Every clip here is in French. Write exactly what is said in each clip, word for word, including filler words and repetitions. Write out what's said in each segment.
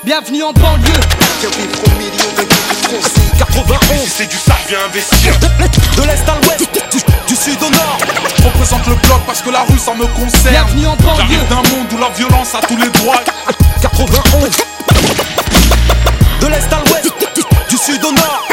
Bienvenue en banlieue. quatre-vingt-onze. C'est du sale, viens investir. De l'est à l'ouest, du, du sud au nord. Je représente le bloc parce que la rue ça me concerne. Bienvenue en banlieue. J'arrive d'un monde où la violence a tous les droits. quatre-vingt-onze. De l'est à l'ouest, du, du sud au nord.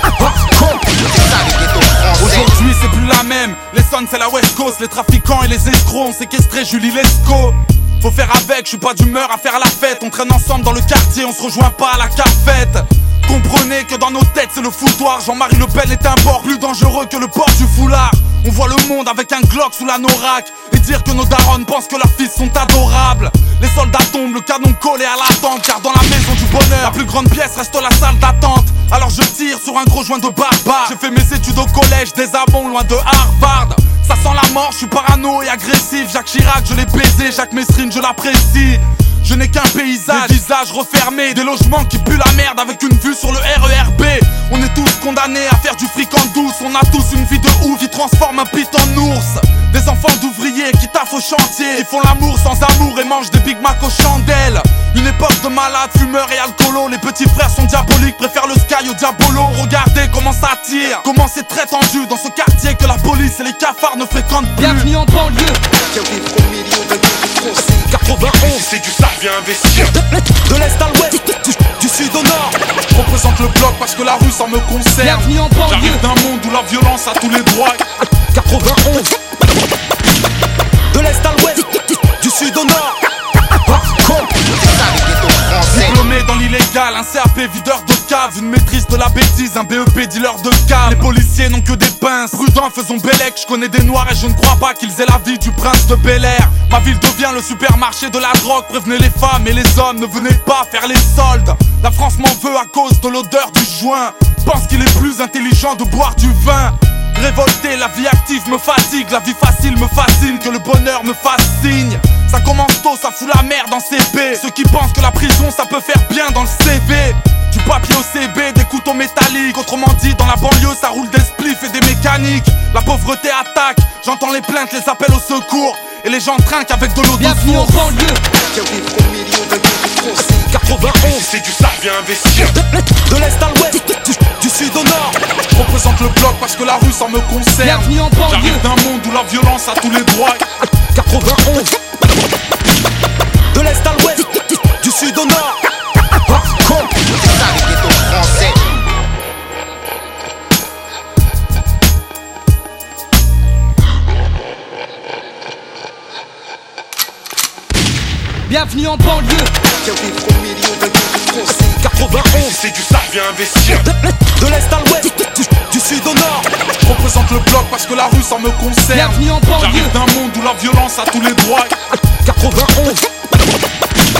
Aujourd'hui c'est plus la même. Les sons c'est la West Coast. Les trafiquants et les escrocs ont séquestré Julie Lescaut. Faut faire avec, je suis pas d'humeur à faire la fête. On traîne ensemble dans le quartier, on se rejoint pas à la carfette. Comprenez que dans nos têtes c'est le foutoir. Jean-Marie Le Pen est un bord plus dangereux que le port du foulard. On voit le monde avec un Glock sous la Norac et dire que nos darons pensent que leurs fils sont adorables. Les soldats tombent, le canon collé à l'attente, car dans la maison du bonheur, la plus grande pièce reste la salle d'attente. Alors je tire sur un gros joint de barbare. J'ai fait mes études au collège des Amons, loin de Harvard. Ça sent la mort, je suis parano et agressif. Jacques Chirac, je l'ai baisé, Jacques Messrine, je l'apprécie. Je n'ai qu'un paysage, des visages refermés, des logements qui puent la merde avec une vue sur le R E R B. On est tous condamnés à faire du fric en douce. On a tous une vie de ouf qui transforme un pit en ours. Des enfants d'ouvriers qui taffent au chantier, qui font l'amour sans amour et mangent des Big Mac aux chandelles. Une époque de malades, fumeurs et alcoolos. Les petits frères sont diaboliques, préfèrent le sky au diabolo. Regardez comment ça tire, comment c'est très tendu dans ce quartier que la police et les cafards ne fréquentent plus. Bienvenue en banlieue. quatre-vingt-onze. C'est du sale, viens investir. De, de l'est à l'ouest, du, du sud au nord. Je représente le bloc parce que la rue ça me concerne. Bienvenue en banlieue. J'arrive d'un monde où la violence a tous les droits. quatre-vingt-onze. De l'est à l'ouest, du, du sud au nord. Diplômé dans l'illégal, un C A P videur de cave, une maîtrise de la bêtise, un B E P dealer de cave. Les policiers n'ont que des pinces, prudents faisons bellec. Je connais des noirs et je ne crois pas qu'ils aient la vie du prince de Bel-Air. Ma ville devient le supermarché de la drogue. Prévenez les femmes et les hommes, ne venez pas faire les soldes. La France m'en veut à cause de l'odeur du joint. Pense qu'il est plus intelligent de boire du vin. Révolté, la vie active me fatigue, la vie facile me fascine, que le bonheur me fascine. Ça commence tôt, ça fout la merde en C P. Ceux qui pensent que la prison ça peut faire bien dans le C V. Du papier au C B, des couteaux métalliques. Autrement dit, dans la banlieue ça roule des spliffs et des mécaniques. La pauvreté attaque, j'entends les plaintes, les appels au secours. Et les gens trinquent avec de l'eau de Bienvenue en source. banlieue. quatre-vingt-onze. C'est du sale, viens investir. De, de l'est à l'ouest, du, du sud au nord. Je représente le bloc parce que la rue ça me concerne. Bienvenue en banlieue. J'arrive d'un monde où la violence a tous les droits. quatre-vingt-onze. De l'est à l'ouest, du, du sud au nord. Bienvenue en banlieue. quatre-vingt-onze. C'est du sale, viens investir. De, de l'est à l'ouest, du, du sud au nord. Je représente le bloc parce que la rue ça me concerne. Bienvenue en banlieue. J'arrive d'un monde où la violence a tous les droits. quatre-vingt-onze.